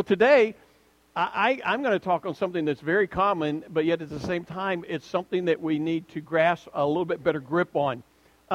Well, today, I'm going to talk on something that's very common, but yet at the same time, it's something that we need to grasp a little bit better grip on.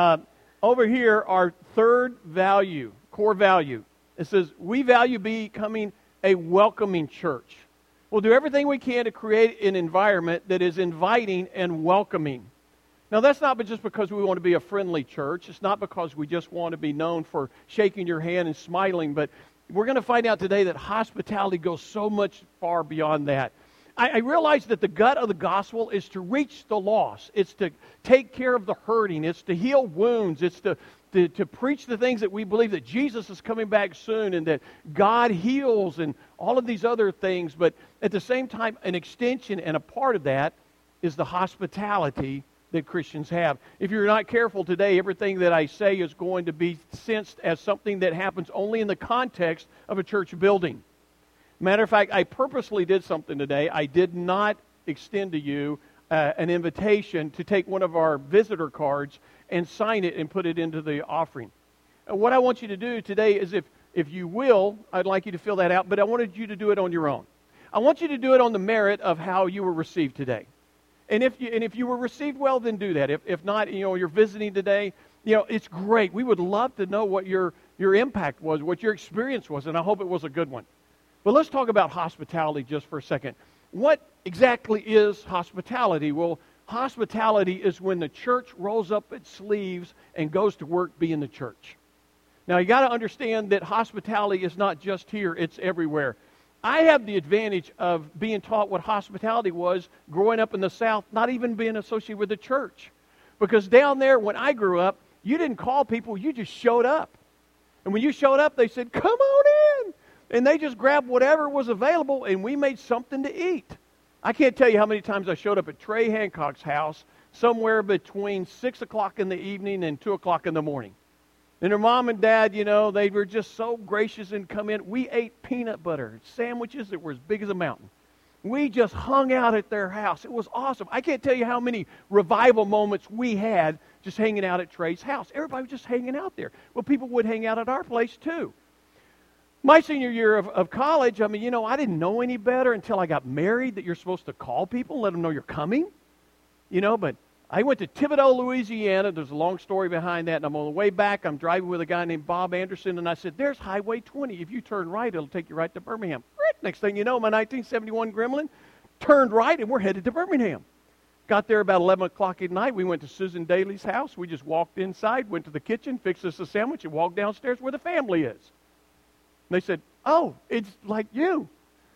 Over here, our third value, core value, it says, we value becoming a welcoming church. We'll do everything we can to create an environment that is inviting and welcoming. Now, that's not just because we want to be a friendly church. It's not because we just want to be known for shaking your hand and smiling, but we're going to find out today that hospitality goes so much far beyond that. I realize that the gut of the gospel is to reach the lost. It's to take care of the hurting. It's to heal wounds. It's to preach the things that we believe that Jesus is coming back soon and that God heals and all of these other things. But at the same time, an extension and a part of that is the hospitality that Christians have. If you're not careful today, everything that I say is going to be sensed as something that happens only in the context of a church building. Matter of fact, I purposely did something today. I did not extend to you an invitation to take one of our visitor cards and sign it and put it into the offering. What I want you to do today is, if you will, I'd like you to fill that out, but I wanted you to do it on your own. I want you to do it on the merit of how you were received today. And if you were received well, then do that. If not, you're visiting today, it's great. We would love to know what your impact was, what your experience was, and I hope it was a good one. But let's talk about hospitality just for a second. What exactly is hospitality? Well, hospitality is when the church rolls up its sleeves and goes to work being the church. Now, you got to understand that hospitality is not just here, it's everywhere. I have the advantage of being taught what hospitality was growing up in the South, not even being associated with the church. Because down there, when I grew up, you didn't call people, you just showed up. And when you showed up, they said, "Come on in." And they just grabbed whatever was available, and we made something to eat. I can't tell you how many times I showed up at Trey Hancock's house somewhere between 6 o'clock in the evening and 2 o'clock in the morning. And her mom and dad, they were just so gracious and come in. We ate peanut butter sandwiches that were as big as a mountain. We just hung out at their house. It was awesome. I can't tell you how many revival moments we had just hanging out at Trey's house. Everybody was just hanging out there. Well, people would hang out at our place too. My senior year of college, I didn't know any better until I got married that you're supposed to call people and let them know you're coming. But I went to Thibodaux, Louisiana. There's a long story behind that. And I'm on the way back. I'm driving with a guy named Bob Anderson. And I said, "There's Highway 20. If you turn right, it'll take you right to Birmingham." Next thing you know, my 1971 Gremlin turned right, and we're headed to Birmingham. Got there about 11 o'clock at night. We went to Susan Daly's house. We just walked inside, went to the kitchen, fixed us a sandwich, and walked downstairs where the family is. And they said, "Oh, it's like you."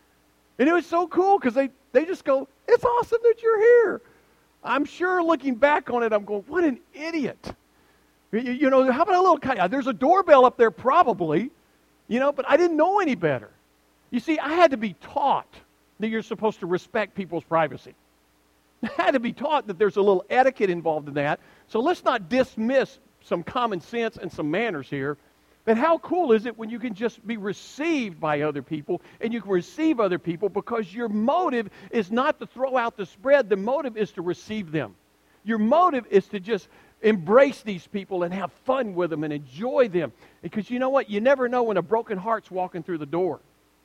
And it was so cool because they just go, "It's awesome that you're here." I'm sure looking back on it, I'm going, what an idiot. How about a little kind? There's a doorbell up there probably, but I didn't know any better. You see, I had to be taught that you're supposed to respect people's privacy. I had to be taught that there's a little etiquette involved in that. So let's not dismiss some common sense and some manners here. But how cool is it when you can just be received by other people and you can receive other people because your motive is not to throw out the spread. The motive is to receive them. Your motive is to just embrace these people and have fun with them and enjoy them. Because you know what? You never know when a broken heart's walking through the door.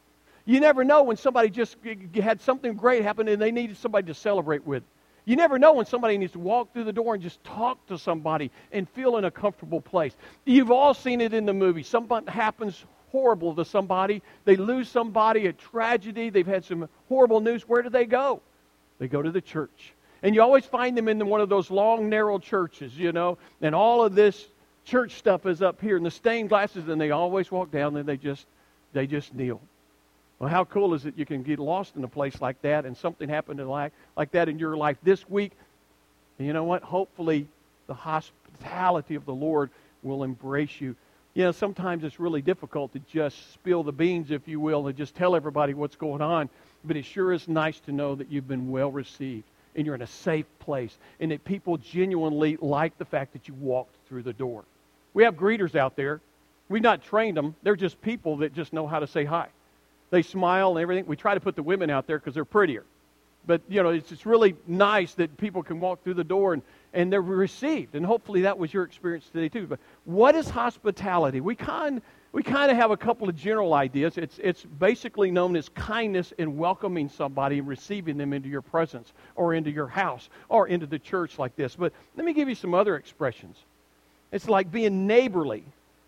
You never know when somebody just had something great happen and they needed somebody to celebrate with. You never know when somebody needs to walk through the door and just talk to somebody and feel in a comfortable place. You've all seen it in the movie. Something happens horrible to somebody. They lose somebody, a tragedy. They've had some horrible news. Where do they go? They go to the church. And you always find them in one of those long, narrow churches, and all of this church stuff is up here, and the stained glasses, and they always walk down and they just kneel. Well, how cool is it you can get lost in a place like that and something happened like that in your life this week? And you know what? Hopefully the hospitality of the Lord will embrace you. Sometimes it's really difficult to just spill the beans, if you will, and just tell everybody what's going on. But it sure is nice to know that you've been well received and you're in a safe place and that people genuinely like the fact that you walked through the door. We have greeters out there. We've not trained them. They're just people that just know how to say hi. They smile and everything. We try to put the women out there because they're prettier. But, it's really nice that people can walk through the door and they're received. And hopefully that was your experience today too. But what is hospitality? We kind of have a couple of general ideas. It's basically known as kindness in welcoming somebody and receiving them into your presence or into your house or into the church like this. But let me give you some other expressions. It's like being neighborly,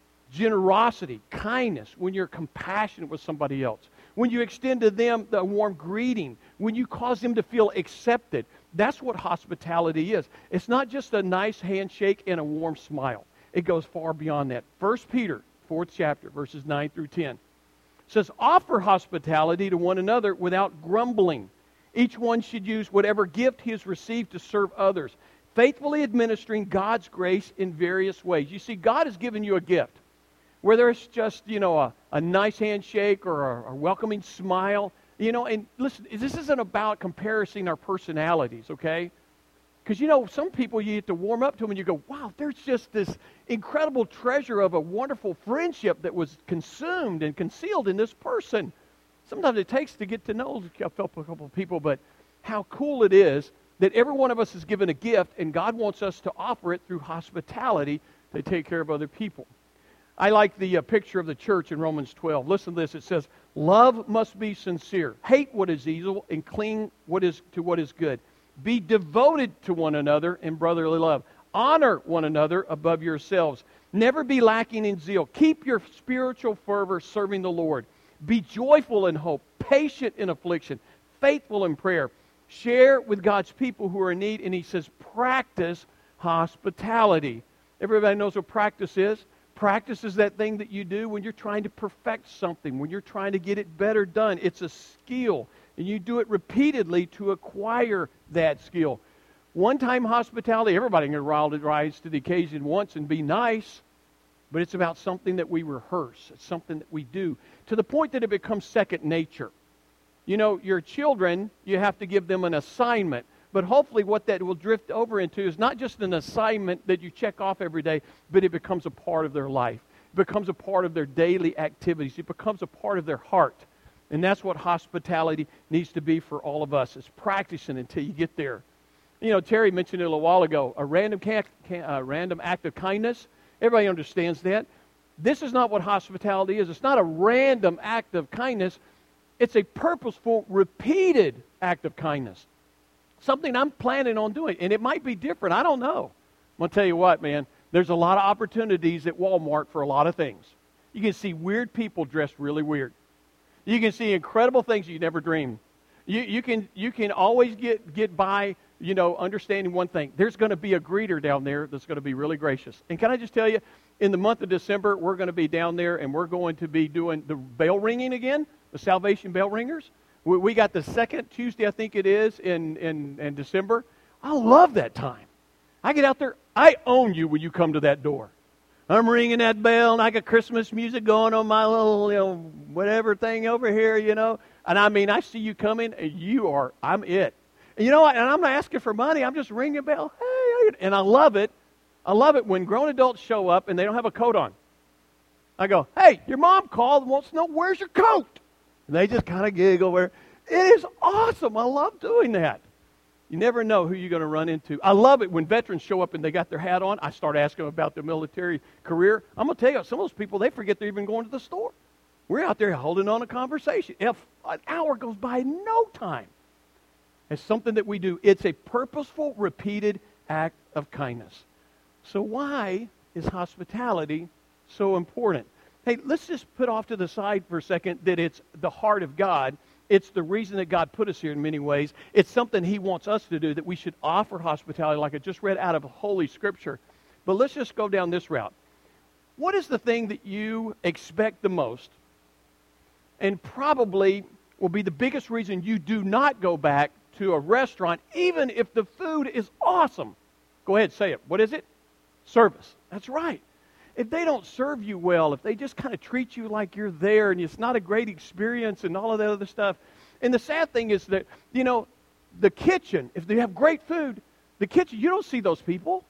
generosity, kindness, when you're compassionate with somebody else, when you extend to them a warm greeting, when you cause them to feel accepted. That's what hospitality is. It's not just a nice handshake and a warm smile. It goes far beyond that. 1 Peter, 4th chapter, verses 9 through 10, says, offer hospitality to one another without grumbling. Each one should use whatever gift he has received to serve others, faithfully administering God's grace in various ways. You see, God has given you a gift. Whether it's just, a nice handshake or a welcoming smile, and listen, this isn't about comparing our personalities, okay? Because, some people you get to warm up to them and you go, wow, there's just this incredible treasure of a wonderful friendship that was consumed and concealed in this person. Sometimes it takes to get to know a couple of people, but how cool it is that every one of us is given a gift and God wants us to offer it through hospitality to take care of other people. I like the picture of the church in Romans 12. Listen to this. It says, love must be sincere. Hate what is evil and cling to what is good. Be devoted to one another in brotherly love. Honor one another above yourselves. Never be lacking in zeal. Keep your spiritual fervor serving the Lord. Be joyful in hope, patient in affliction, faithful in prayer. Share with God's people who are in need. And he says, practice hospitality. Everybody knows what practice is. Practice is that thing that you do when you're trying to perfect something, when you're trying to get it better done. It's a skill, and you do it repeatedly to acquire that skill. One-time hospitality, everybody can rise to the occasion once and be nice, but it's about something that we rehearse. It's something that we do to the point that it becomes second nature. Your children, you have to give them an assignment. But hopefully what that will drift over into is not just an assignment that you check off every day, but it becomes a part of their life. It becomes a part of their daily activities. It becomes a part of their heart. And that's what hospitality needs to be for all of us. It's practicing until you get there. Terry mentioned it a little while ago, a random act of kindness. Everybody understands that. This is not what hospitality is. It's not a random act of kindness. It's a purposeful, repeated act of kindness. Something I'm planning on doing, and it might be different. I don't know. I'm going to tell you what, man. There's a lot of opportunities at Walmart for a lot of things. You can see weird people dressed really weird. You can see incredible things you never dreamed. You can always get by, understanding one thing. There's going to be a greeter down there that's going to be really gracious. And can I just tell you, in the month of December, we're going to be down there, and we're going to be doing the bell ringing again, the Salvation Bell Ringers. We got the second Tuesday, I think it is, in December. I love that time. I get out there. I own you when you come to that door. I'm ringing that bell, and I got Christmas music going on my little, whatever thing over here, And I see you coming, and I'm it. And you know what? And I'm not asking for money. I'm just ringing a bell. Hey, and I love it. I love it when grown adults show up, and they don't have a coat on. I go, hey, your mom called and wants to know, where's your coat? And they just kind of giggle. It is awesome. I love doing that. You never know who you're going to run into. I love it when veterans show up and they got their hat on. I start asking them about their military career. I'm going to tell you, some of those people, they forget they're even going to the store. We're out there holding on a conversation. If an hour goes by in no time. It's something that we do. It's a purposeful, repeated act of kindness. So why is hospitality so important? Hey, let's just put off to the side for a second that it's the heart of God. It's the reason that God put us here in many ways. It's something He wants us to do, that we should offer hospitality like I just read out of Holy Scripture. But let's just go down this route. What is the thing that you expect the most and probably will be the biggest reason you do not go back to a restaurant even if the food is awesome? Go ahead, say it. What is it? Service. That's right. If they don't serve you well, if they just kind of treat you like you're there and it's not a great experience and all of that other stuff. And the sad thing is that, the kitchen, if they have great food, the kitchen, you don't see those people.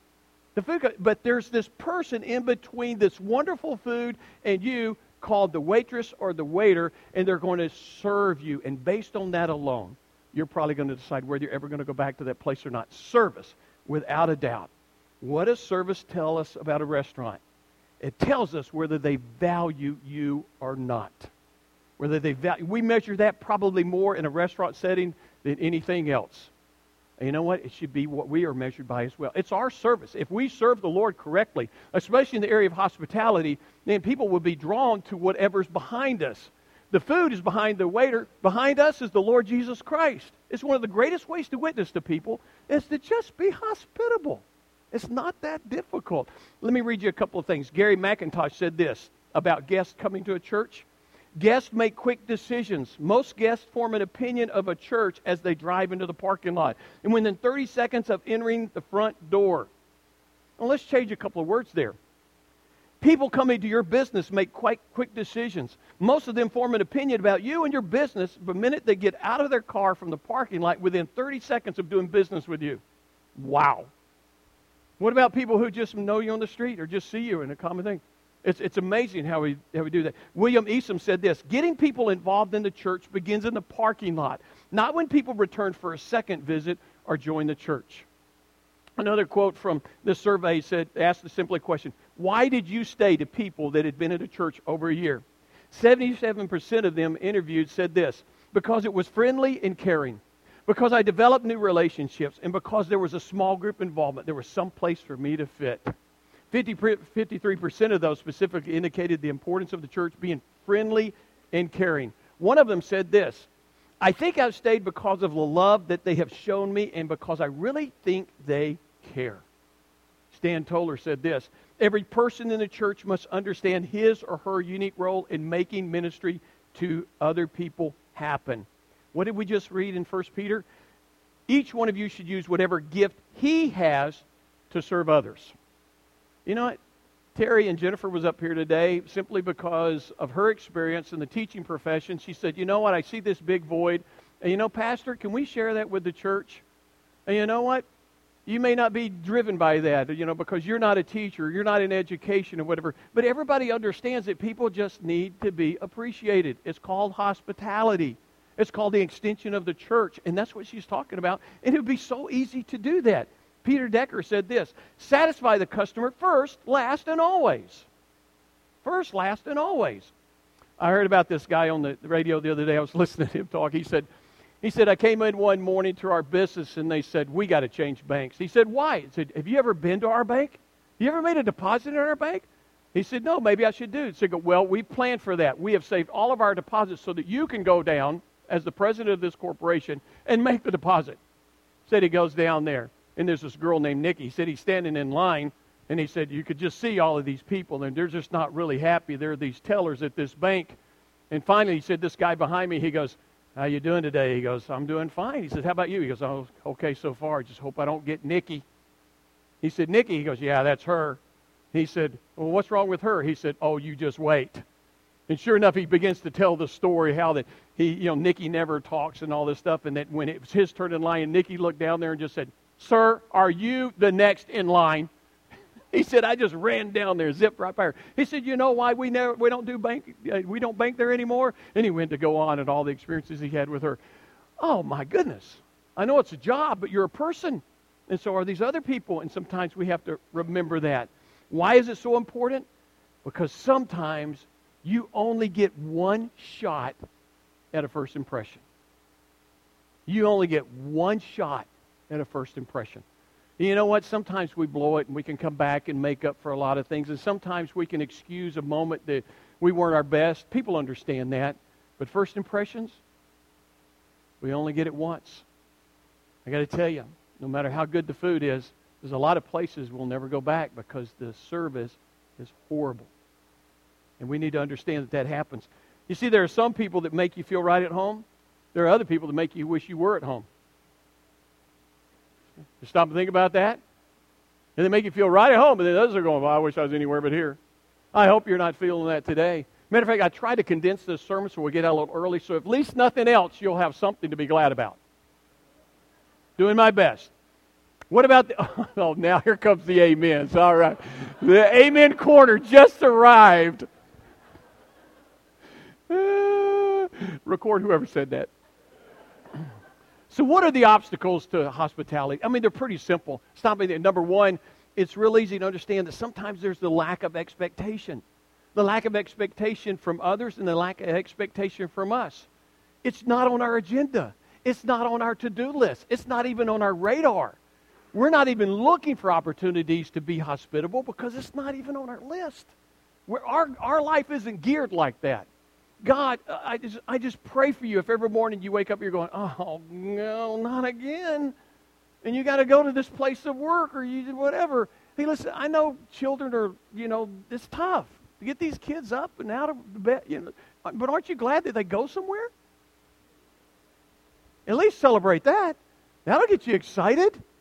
But there's this person in between this wonderful food and you called the waitress or the waiter, and they're going to serve you. And based on that alone, you're probably going to decide whether you're ever going to go back to that place or not. Service, without a doubt. What does service tell us about a restaurant? It tells us whether they value you or not. Whether they value. We measure that probably more in a restaurant setting than anything else. And you know what? It should be what we are measured by as well. It's our service. If we serve the Lord correctly, especially in the area of hospitality, then people will be drawn to whatever's behind us. The food is behind the waiter. Behind us is the Lord Jesus Christ. It's one of the greatest ways to witness to people is to just be hospitable. It's not that difficult. Let me read you a couple of things. Gary McIntosh said this about guests coming to a church. Guests make quick decisions. Most guests form an opinion of a church as they drive into the parking lot. And within 30 seconds of entering the front door. Well, let's change a couple of words there. People coming to your business make quite quick decisions. Most of them form an opinion about you and your business the minute they get out of their car from the parking lot within 30 seconds of doing business with you. Wow. What about people who just know you on the street or just see you in a common thing? It's amazing how we do that. William Easom said this, getting people involved in the church begins in the parking lot, not when people return for a second visit or join the church. Another quote from this survey asked the simple question, why did you stay to people that had been at a church over a year? 77% of them interviewed said this, because it was friendly and caring, because I developed new relationships, and because there was a small group involvement. There was some place for me to fit. 53% of those specifically indicated the importance of the church being friendly and caring. One of them said this, I think I've stayed because of the love that they have shown me and because I really think they care. Stan Toller said this, every person in the church must understand his or her unique role in making ministry to other people happen. What did we just read in 1 Peter? Each one of you should use whatever gift he has to serve others. You know what? Terry and Jennifer was up here today simply because of her experience in the teaching profession. She said, you know what? I see this big void. And you know, Pastor, can we share that with the church? And you know what? You may not be driven by that, because you're not a teacher, you're not in education or whatever. But everybody understands that people just need to be appreciated. It's called hospitality. It's called the extension of the church. And that's what she's talking about. And it would be so easy to do that. Peter Decker said this, satisfy the customer first, last, and always. First, last, and always. I heard about this guy on the radio the other day. I was listening to him talk. He said, I came in one morning to our business and they said, we got to change banks. He said, why? He said, have you ever been to our bank? You ever made a deposit in our bank? He said, no, maybe I should do it. He said, well, we planned for that. We have saved all of our deposits so that you can go down as the president of this corporation and make the deposit. Said he goes down there. And there's this girl named Nikki. He said he's standing in line, and he said you could just see all of these people, and they're just not really happy. There are these tellers at this bank. And finally, he said, this guy behind me, he goes, how you doing today? He goes, I'm doing fine. He said, how about you? He goes, oh, okay so far. I just hope I don't get Nikki. He said, Nikki? He goes, yeah, that's her. He said, well, what's wrong with her? He said, oh, you just wait. And sure enough, he begins to tell the story how that Nikki never talks and all this stuff, and that when it was his turn in line, Nikki looked down there and just said, sir, are you the next in line? He said, I just ran down there, zipped right by her. He said, you know why we don't bank there anymore? And he went to go on and all the experiences he had with her. Oh my goodness. I know it's a job, but you're a person. And so are these other people. And sometimes we have to remember that. Why is it so important? Because sometimes you only get one shot at a first impression. You only get one shot at a first impression. And you know what? Sometimes we blow it and we can come back and make up for a lot of things. And sometimes we can excuse a moment that we weren't our best. People understand that. But first impressions, we only get it once. I got to tell you, no matter how good the food is, there's a lot of places we'll never go back because the service is horrible. And we need to understand that happens. You see, there are some people that make you feel right at home. There are other people that make you wish you were at home. You stop and think about that. And they make you feel right at home, but then others are going, well, I wish I was anywhere but here. I hope you're not feeling that today. Matter of fact, I try to condense this sermon so we get out a little early, so at least nothing else, you'll have something to be glad about. Doing my best. What about oh, now here comes the amens. All right. The amen corner just arrived. Record whoever said that. So what are the obstacles to hospitality? I mean, they're pretty simple. Stop me there. Number one, it's real easy to understand that sometimes there's the lack of expectation. The lack of expectation from others and the lack of expectation from us. It's not on our agenda. It's not on our to-do list. It's not even on our radar. We're not even looking for opportunities to be hospitable because it's not even on our list. Our life isn't geared like that. God, I just pray for you if every morning you wake up, you're going, oh, no, not again. And you got to go to this place of work or you whatever. Hey, listen, I know children are, it's tough to get these kids up and out of the bed. But aren't you glad that they go somewhere? At least celebrate that. That'll get you excited. The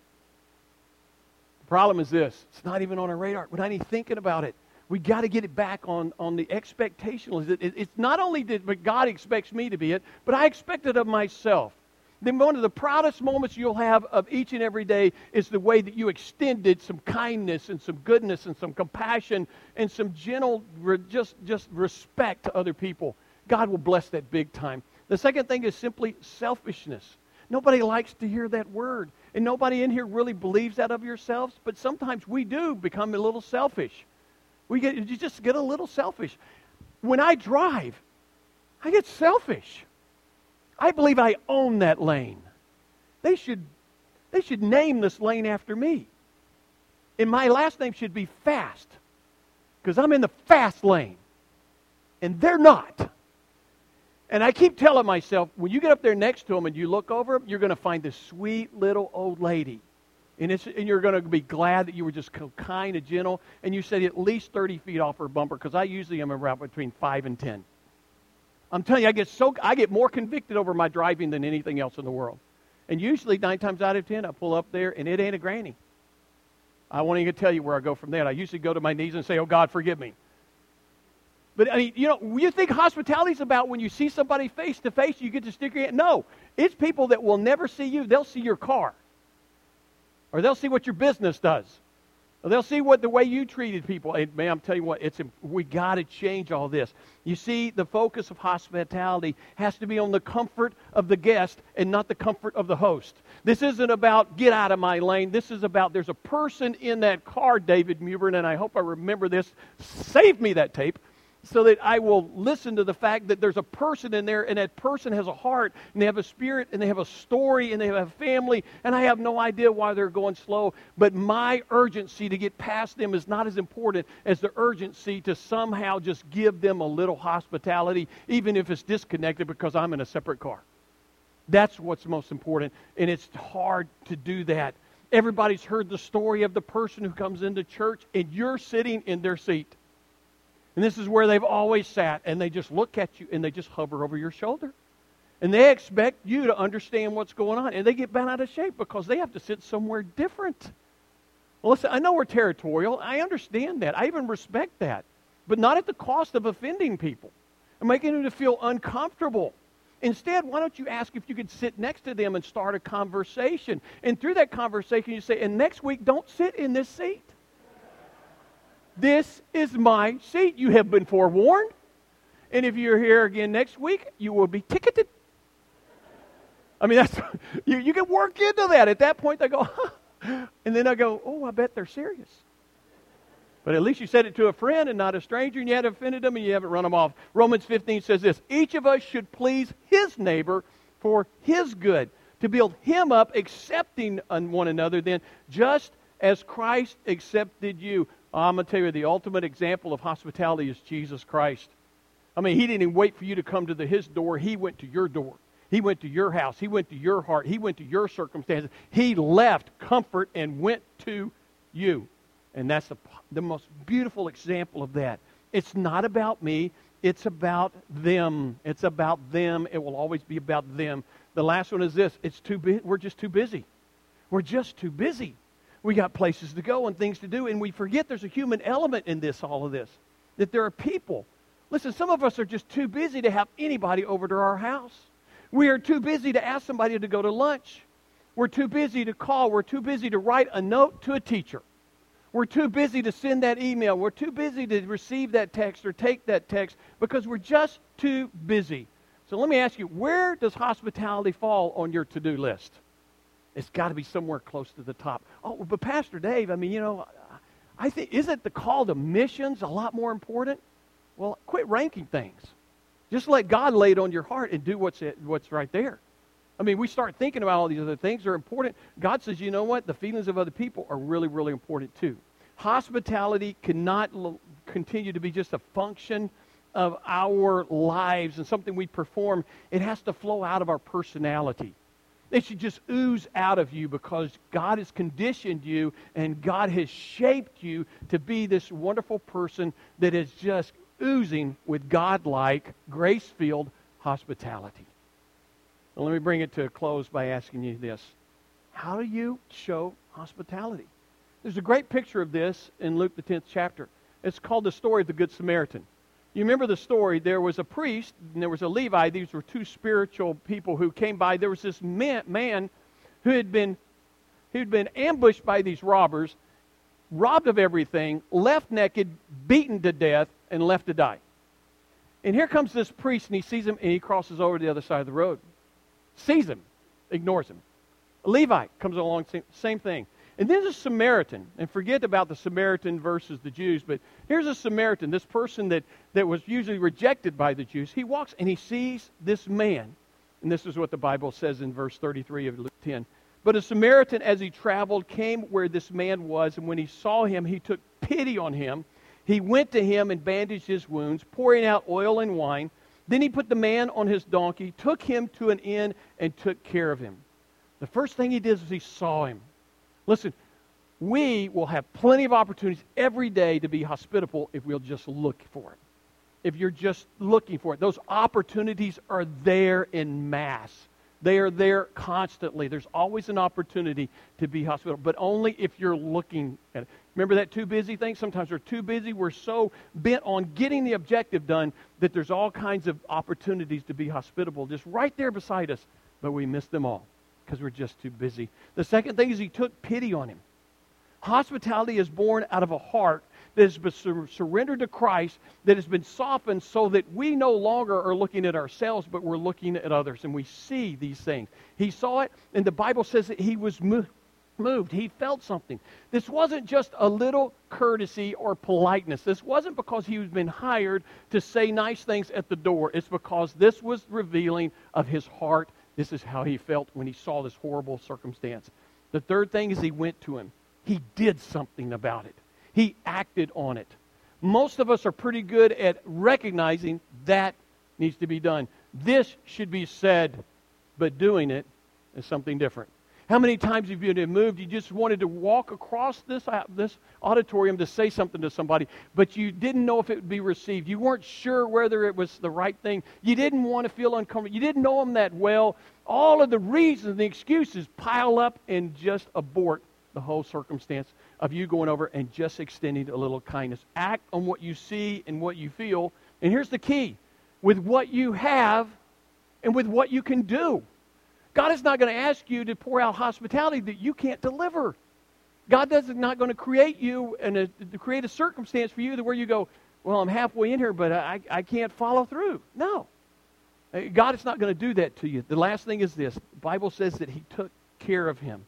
problem is this. It's not even on our radar. We're not even thinking about it. We got to get it back on the expectation. It's not only that God expects me to be it, but I expect it of myself. Then one of the proudest moments you'll have of each and every day is the way that you extended some kindness and some goodness and some compassion and some gentle, just respect to other people. God will bless that big time. The second thing is simply selfishness. Nobody likes to hear that word. And nobody in here really believes that of yourselves, but sometimes we do become a little selfish. You just get a little selfish. When I drive, I get selfish. I believe I own that lane. They should name this lane after me. And my last name should be Fast, because I'm in the fast lane. And they're not. And I keep telling myself, when you get up there next to them and you look over them, you're going to find this sweet little old lady. And you're going to be glad that you were just kind and gentle. And you said at least 30 feet off her bumper, because I usually am around between 5 and 10. I'm telling you, I get more convicted over my driving than anything else in the world. And usually 9 times out of 10, I pull up there and it ain't a granny. I won't even tell you where I go from there. I usually go to my knees and say, oh, God, forgive me. But, I mean, you think hospitality is about when you see somebody face to face, you get to stick your hand? No. It's people that will never see you. They'll see your car. Or they'll see what your business does. Or they'll see the way you treated people. And, man, I'm telling you what, we got to change all this. You see, the focus of hospitality has to be on the comfort of the guest and not the comfort of the host. This isn't about get out of my lane. This is about there's a person in that car, David Mubern, and I hope I remember this. Save me that tape, so that I will listen to the fact that there's a person in there, and that person has a heart, and they have a spirit, and they have a story, and they have a family, and I have no idea why they're going slow. But my urgency to get past them is not as important as the urgency to somehow just give them a little hospitality, even if it's disconnected because I'm in a separate car. That's what's most important, and it's hard to do that. Everybody's heard the story of the person who comes into church, and you're sitting in their seat. And this is where they've always sat, and they just look at you, and they just hover over your shoulder. And they expect you to understand what's going on, and they get bent out of shape because they have to sit somewhere different. Well, listen, I know we're territorial. I understand that. I even respect that. But not at the cost of offending people and making them feel uncomfortable. Instead, why don't you ask if you could sit next to them and start a conversation? And through that conversation, you say, and next week, don't sit in this seat. This is my seat. You have been forewarned. And if you're here again next week, you will be ticketed. I mean, that's you can work into that. At that point, they go, huh. And then I go, oh, I bet they're serious. But at least you said it to a friend and not a stranger, and you haven't offended them, and you haven't run them off. Romans 15 says this, each of us should please his neighbor for his good, to build him up, accepting one another then, just as Christ accepted you. I'm going to tell you, the ultimate example of hospitality is Jesus Christ. I mean, he didn't even wait for you to come to his door. He went to your door. He went to your house. He went to your heart. He went to your circumstances. He left comfort and went to you. And that's the most beautiful example of that. It's not about me. It's about them. It's about them. It will always be about them. The last one is this. We're just too busy. We're just too busy. We got places to go and things to do, and we forget there's a human element in all of this. That there are people. Listen, some of us are just too busy to have anybody over to our house. We are too busy to ask somebody to go to lunch. We're too busy to call. We're too busy to write a note to a teacher. We're too busy to send that email. We're too busy to receive that text or take that text because we're just too busy. So let me ask you, where does hospitality fall on your to-do list? It's got to be somewhere close to the top. Oh, but Pastor Dave, I mean, I think, isn't the call to missions a lot more important? Well, quit ranking things. Just let God lay it on your heart and do what's right there. I mean, we start thinking about all these other things. They're important. God says, you know what? The feelings of other people are really, really important too. Hospitality cannot continue to be just a function of our lives and something we perform. It has to flow out of our personality. It should just ooze out of you because God has conditioned you and God has shaped you to be this wonderful person that is just oozing with God-like, grace-filled hospitality. Well, let me bring it to a close by asking you this. How do you show hospitality? There's a great picture of this in Luke the 10th chapter. It's called the story of the Good Samaritan. You remember the story. There was a priest and there was a Levi. These were two spiritual people who came by. There was this man who had been ambushed by these robbers, robbed of everything, left naked, beaten to death, and left to die. And here comes this priest, and he sees him, and he crosses over to the other side of the road. Sees him, ignores him. A Levi comes along, same thing. And then there's a Samaritan, and forget about the Samaritan versus the Jews, but here's a Samaritan, this person that was usually rejected by the Jews. He walks and he sees this man, and this is what the Bible says in verse 33 of Luke 10. But a Samaritan, as he traveled, came where this man was, and when he saw him, he took pity on him. He went to him and bandaged his wounds, pouring out oil and wine. Then he put the man on his donkey, took him to an inn, and took care of him. The first thing he did was he saw him. Listen, we will have plenty of opportunities every day to be hospitable if we'll just look for it. If you're just looking for it. Those opportunities are there in mass. They are there constantly. There's always an opportunity to be hospitable, but only if you're looking at it. Remember that too busy thing? Sometimes we're too busy. We're so bent on getting the objective done that there's all kinds of opportunities to be hospitable just right there beside us, but we miss them all because we're just too busy. The second thing is he took pity on him. Hospitality is born out of a heart that has been surrendered to Christ, that has been softened so that we no longer are looking at ourselves, but we're looking at others, and we see these things. He saw it, and the Bible says that he was moved. He felt something. This wasn't just a little courtesy or politeness. This wasn't because he was been hired to say nice things at the door. It's because this was revealing of his heart. This is how he felt when he saw this horrible circumstance. The third thing is he went to him. He did something about it. He acted on it. Most of us are pretty good at recognizing that needs to be done. This should be said, but doing it is something different. How many times have you been moved? You just wanted to walk across this auditorium to say something to somebody, but you didn't know if it would be received. You weren't sure whether it was the right thing. You didn't want to feel uncomfortable. You didn't know them that well. All of the reasons, the excuses pile up and just abort the whole circumstance of you going over and just extending a little kindness. Act on what you see and what you feel. And here's the key. With what you have and with what you can do. God is not going to ask you to pour out hospitality that you can't deliver. God is not going to create you and to create a circumstance for you to where you go, well, I'm halfway in here, but I can't follow through. No. God is not going to do that to you. The last thing is this. The Bible says that He took care of him.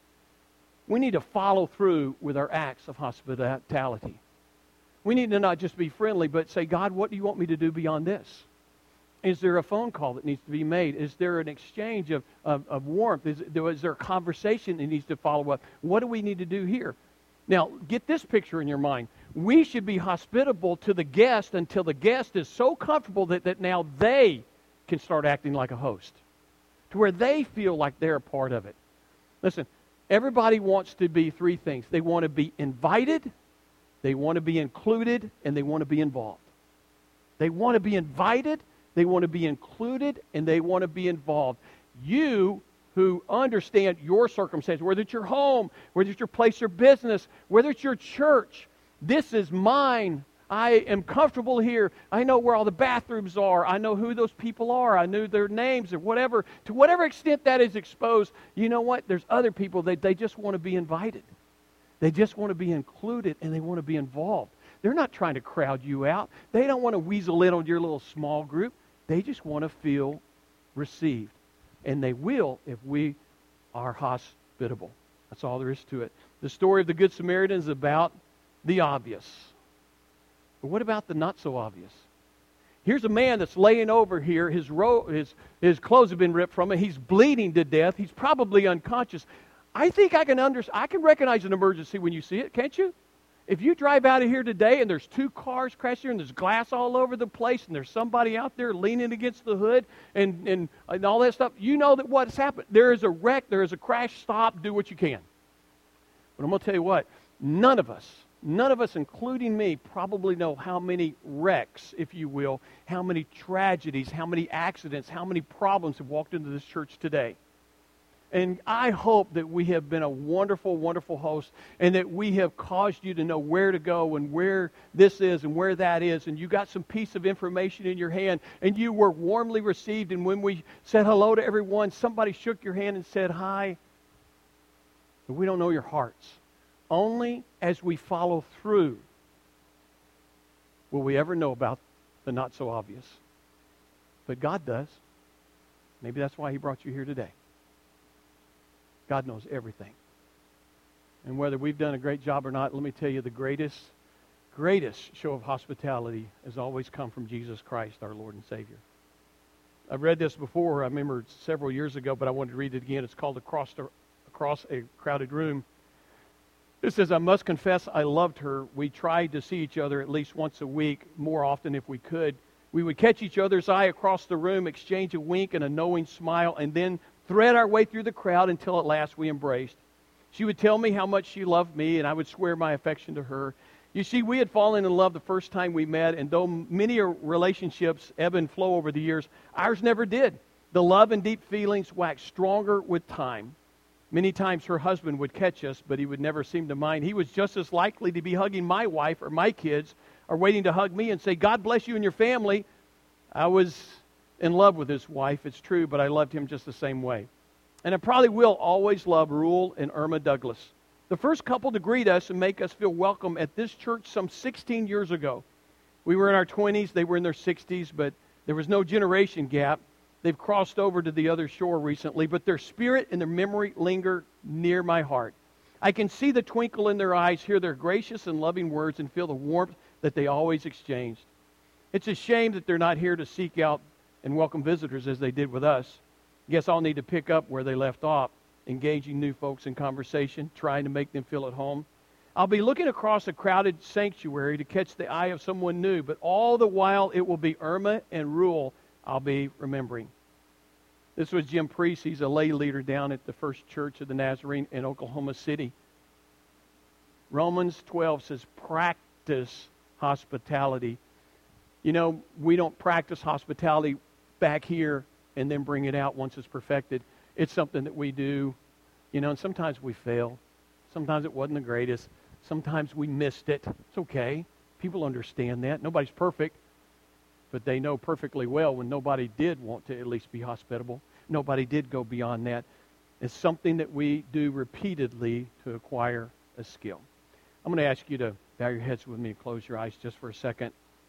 We need to follow through with our acts of hospitality. We need to not just be friendly, but say, God, what do you want me to do beyond this? Is there a phone call that needs to be made? Is there an exchange of warmth? Is there a conversation that needs to follow up? What do we need to do here? Now, get this picture in your mind. We should be hospitable to the guest until the guest is so comfortable that now they can start acting like a host, to where they feel like they're a part of it. Listen, everybody wants to be three things. They want to be invited, they want to be included, and they want to be involved. They want to be invited, they want to be included, and they want to be involved. You who understand your circumstance, whether it's your home, whether it's your place of business, whether it's your church, this is mine. I am comfortable here. I know where all the bathrooms are. I know who those people are. I know their names or whatever. To whatever extent that is exposed, you know what? There's other people that they just want to be invited. They just want to be included, and they want to be involved. They're not trying to crowd you out. They don't want to weasel in on your little small group. They just want to feel received. And they will if we are hospitable. That's all there is to it. The story of the Good Samaritan is about the obvious. But what about the not so obvious? Here's a man that's laying over here. His clothes have been ripped from him. He's bleeding to death. He's probably unconscious. I think I can recognize an emergency when you see it, can't you? If you drive out of here today and there's 2 cars crashed here and there's glass all over the place and there's somebody out there leaning against the hood and all that stuff, you know that what's happened. There is a wreck. There is a crash. Stop. Do what you can. But I'm going to tell you what, none of us, including me, probably know how many wrecks, if you will, how many tragedies, how many accidents, how many problems have walked into this church today. And I hope that we have been a wonderful, wonderful host and that we have caused you to know where to go and where this is and where that is. And you got some piece of information in your hand and you were warmly received. And when we said hello to everyone, somebody shook your hand and said hi. But we don't know your hearts. Only as we follow through will we ever know about the not so obvious. But God does. Maybe that's why He brought you here today. God knows everything. And whether we've done a great job or not, let me tell you, the greatest show of hospitality has always come from Jesus Christ, our Lord and Savior. I've read this before. I remember several years ago, but I wanted to read it again. It's called Across a Crowded Room. It says, I must confess I loved her. We tried to see each other at least once a week, more often if we could. We would catch each other's eye across the room, exchange a wink and a knowing smile, and then thread our way through the crowd until at last we embraced. She would tell me how much she loved me, and I would swear my affection to her. You see, we had fallen in love the first time we met, and though many relationships ebb and flow over the years, ours never did. The love and deep feelings waxed stronger with time. Many times her husband would catch us, but he would never seem to mind. He was just as likely to be hugging my wife or my kids or waiting to hug me and say, God bless you and your family. I was in love with his wife, it's true, but I loved him just the same way. And I probably will always love Rule and Irma Douglas. The first couple to greet us and make us feel welcome at this church some 16 years ago. We were in our 20s, they were in their 60s, but there was no generation gap. They've crossed over to the other shore recently, but their spirit and their memory linger near my heart. I can see the twinkle in their eyes, hear their gracious and loving words, and feel the warmth that they always exchanged. It's a shame that they're not here to seek out and welcome visitors as they did with us. Guess I'll need to pick up where they left off, engaging new folks in conversation, trying to make them feel at home. I'll be looking across a crowded sanctuary to catch the eye of someone new, but all the while it will be Irma and Rule I'll be remembering. This was Jim Priest. He's a lay leader down at the First Church of the Nazarene in Oklahoma City. Romans 12 says, practice hospitality. You know, we don't practice hospitality back here and then bring it out once it's perfected. It's something that we do, you know, and sometimes we fail. Sometimes it wasn't the greatest. Sometimes we missed it. It's okay. People understand that. Nobody's perfect. But they know perfectly well when nobody did want to at least be hospitable. Nobody did go beyond that. It's something that we do repeatedly to acquire a skill. I'm going to ask you to bow your heads with me and close your eyes just for a second.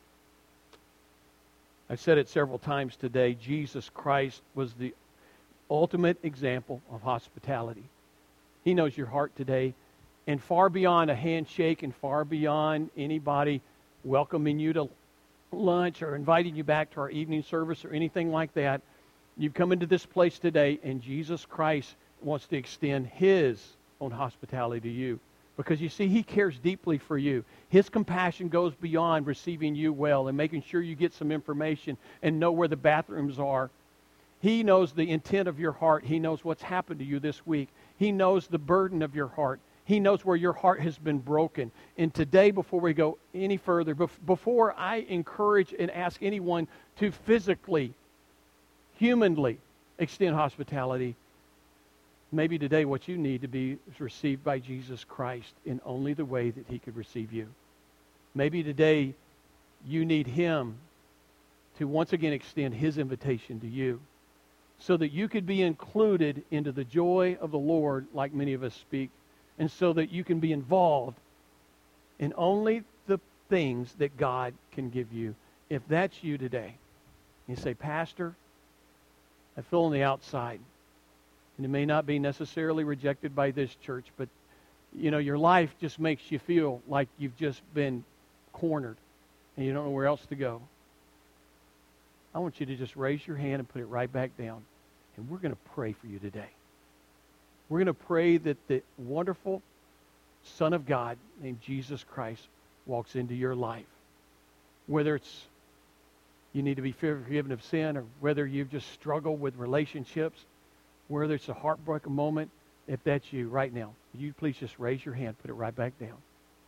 I've said it several times today. Jesus Christ was the ultimate example of hospitality. He knows your heart today. And far beyond a handshake and far beyond anybody welcoming you to lunch or inviting you back to our evening service or anything like that, you've come into this place today and Jesus Christ wants to extend His own hospitality to you. Because you see, He cares deeply for you. His compassion goes beyond receiving you well and making sure you get some information and know where the bathrooms are. He knows the intent of your heart. He knows what's happened to you this week. He knows the burden of your heart. He knows where your heart has been broken. And today, before we go any further, before I encourage and ask anyone to physically, humanly extend hospitality, maybe today what you need to be is received by Jesus Christ in only the way that He could receive you. Maybe today you need Him to once again extend His invitation to you so that you could be included into the joy of the Lord like many of us speak, and so that you can be involved in only the things that God can give you. If that's you today, You say, Pastor, I feel on the outside. And it may not be necessarily rejected by this church, but, your life just makes you feel like you've just been cornered and you don't know where else to go. I want you to just raise your hand and put it right back down. And we're going to pray for you today. We're going to pray that the wonderful Son of God named Jesus Christ walks into your life. Whether it's you need to be forgiven of sin, or whether you've just struggled with relationships, whether it's a heartbreaking moment, if that's you right now, would you please just raise your hand, put it right back down.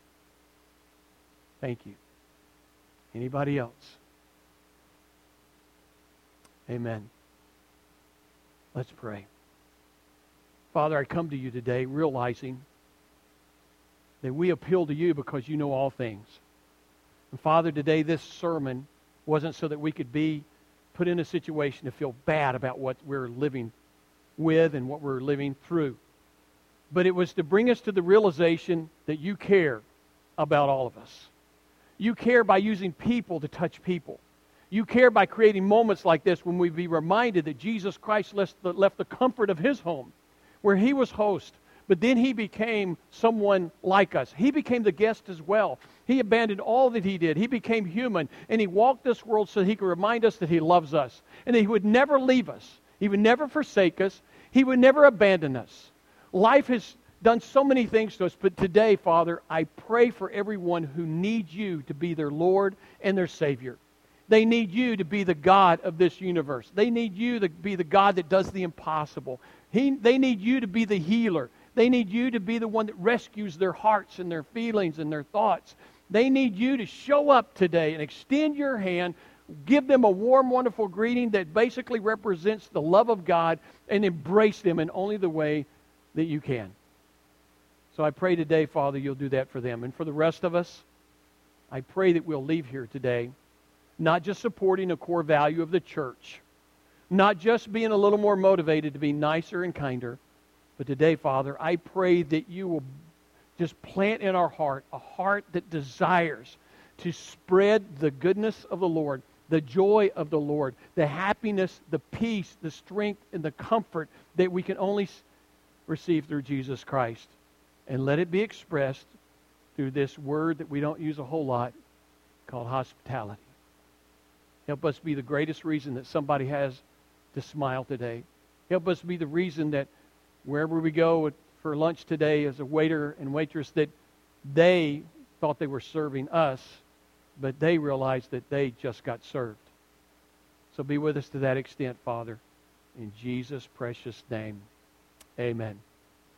Thank you. Anybody else? Amen. Let's pray. Father, I come to you today realizing that we appeal to you because you know all things. And Father, today this sermon wasn't so that we could be put in a situation to feel bad about what we're living with and what we're living through. But it was to bring us to the realization that you care about all of us. You care by using people to touch people. You care by creating moments like this when we be reminded that Jesus Christ left the comfort of his home, where he was host, but then he became someone like us. He became the guest as well. He abandoned all that he did. He became human, and he walked this world so he could remind us that he loves us, and that he would never leave us. He would never forsake us. He would never abandon us. Life has done so many things to us, but today, Father, I pray for everyone who needs you to be their Lord and their Savior. They need you to be the God of this universe. They need you to be the God that does the impossible. They need you to be the healer. They need you to be the one that rescues their hearts and their feelings and their thoughts. They need you to show up today and extend your hand, give them a warm, wonderful greeting that basically represents the love of God, and embrace them in only the way that you can. So I pray today, Father, you'll do that for them. And for the rest of us, I pray that we'll leave here today not just supporting a core value of the church, not just being a little more motivated to be nicer and kinder, but today, Father, I pray that you will just plant in our heart a heart that desires to spread the goodness of the Lord, the joy of the Lord, the happiness, the peace, the strength, and the comfort that we can only receive through Jesus Christ. And let it be expressed through this word that we don't use a whole lot called hospitality. Help us be the greatest reason that somebody has to smile today. Help us be the reason that wherever we go for lunch today as a waiter and waitress, that they thought they were serving us, but they realized that they just got served. So be with us to that extent, Father. In Jesus' precious name, amen.